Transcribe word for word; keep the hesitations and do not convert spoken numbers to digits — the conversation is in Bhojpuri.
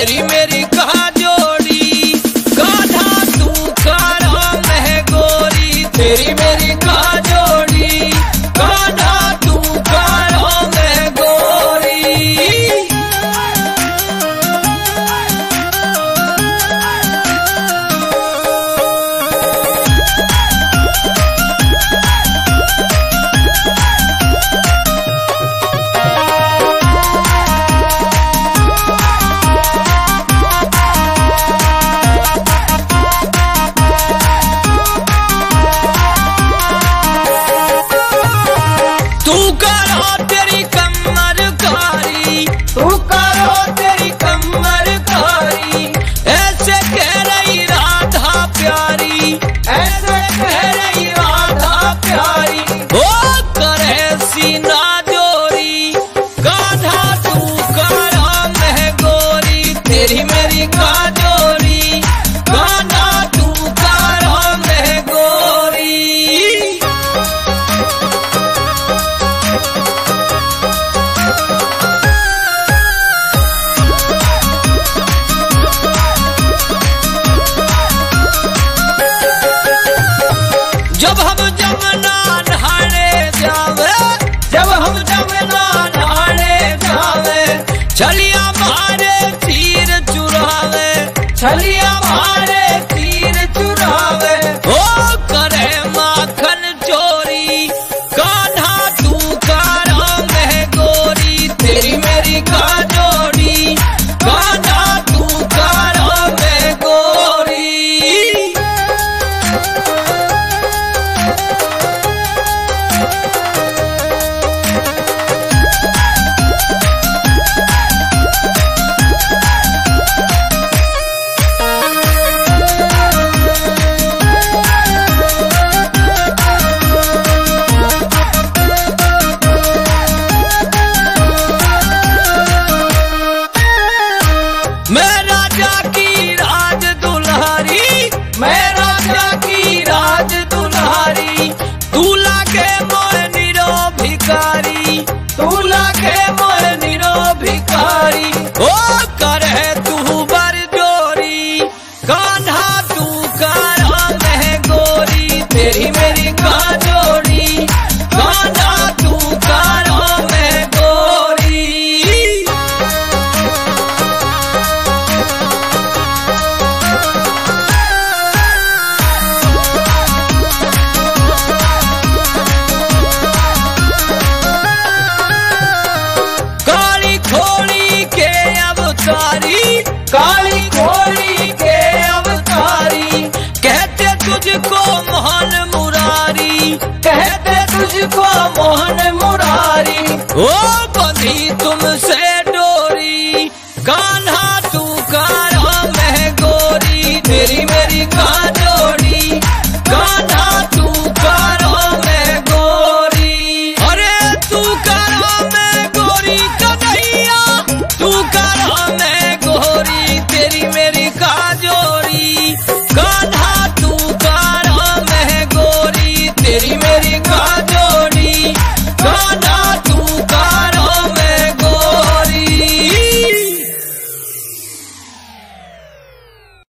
तेरी मेरी कहा जोड़ी, कान्हा तू काराम है गोरी, तेरी मेरी कहा जोड़ी, कान्हा तू काराम है गोरी। तू करो तेरी कमर कारी, तू करो तेरी कमर कारी, ऐसे कह रही राधा प्यारी, ऐसे कह रही राधा प्यारी, ओ करे सीना जोरी, कान्हा तू काराम है गोरी, तेरी मेरी का जोड़ी, कान्हा तू काराम है गोरी। जब हम जमुना नहाने जावे, जब हम जमुना नहाने जावे, छलिया मारे तीर चुरावे, छलिया मारे तीर चुरावे, ओ करे माखन चोरी, कान्हा तू काराम है गोरी, तेरी मेरी का जोड़ी, कान्हा तू काराम है गोरी। मैं राजा की राज दुल्हारी, मैं राजा की राज दुल्हारी, तू लागे मोर निरो भिखारी, तू लागे मोर निरो भिखारी, ओ करे तू बर जोरी, कान्हा तू काराम है गोरी, तेरी मेरी का जोड़ी, कान्हा तू काराम है गोरी। काली खोली के अवतारी, काली खोली के अवतारी, कहते तुझको मोहन मुरारी, कहते तुझको मोहन मुरारी, ओ बंधी तुमसे डोरी, कान्हा तू काराम है गोरी, तेरी मेरी का जोड़ी, कान्हा तू काराम है गोरी। अरे तू काराम है गोरी कन्हैया, तू काराम है गोरी, तेरी मेरी का जोड़ी, कान्हा तू काराम है गोरी, तेरी मेरी का जोड़ी।